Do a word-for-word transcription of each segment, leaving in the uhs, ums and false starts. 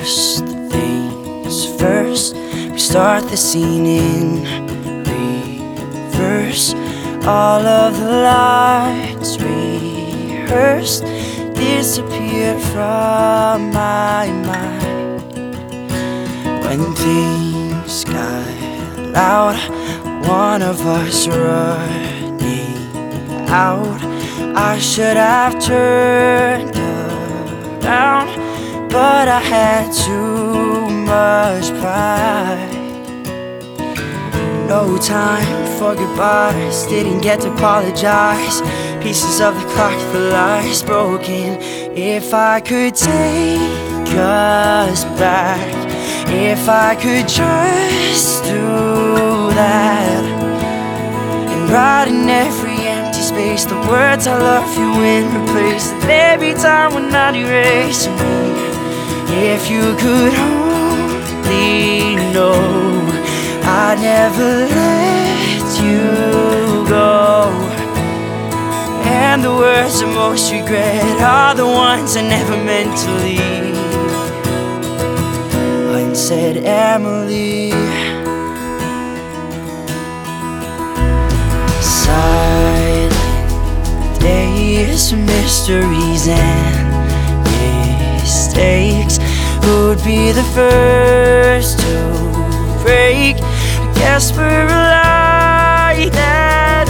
First things first, we start the scene in reverse. All of the lights rehearsed disappeared from my mind. When things got loud, one of us running out. I should have turned around, but I had too much pride. No time for goodbyes, didn't get to apologize. Pieces of the clock, the lies broken. If I could take us back, if I could just do that, and write in every empty space the words I love you and replace it every time we're not erasing me. If you could only know I'd never let you go, and the words I most regret are the ones I never meant to leave. Unsaid Emily. Silent days, mysteries and mistakes. Who'd be the first to break? I guess we're alive that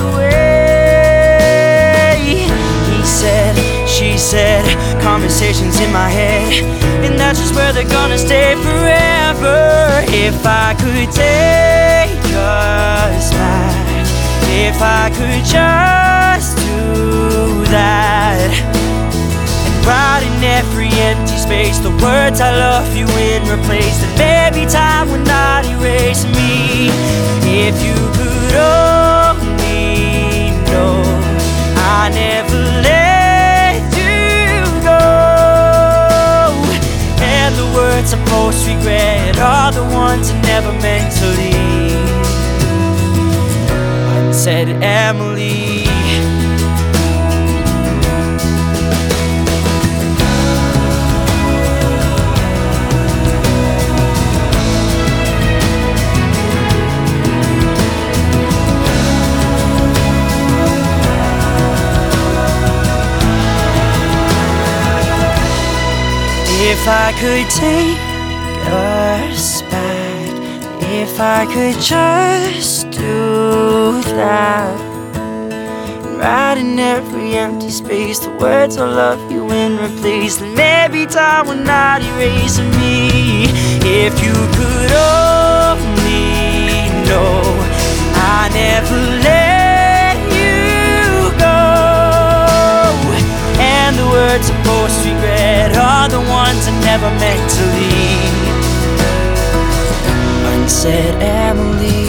way. He said, she said, conversations in my head, and that's just where they're gonna stay forever. If I could take us back, if I could just do that, and write in every empty space the words I love you and replace them every time we're not erasing me. If you could only know I never let you go, and the words I most regret are the ones I never meant to leave. Unsaid Emily. If I could take us back, if I could just do that, and write in every empty space the words I love you and replace them every time we're not erasing me. If you could only know I never let you go, and the words I most regret are the ones I never meant to leave. Unsaid Emily.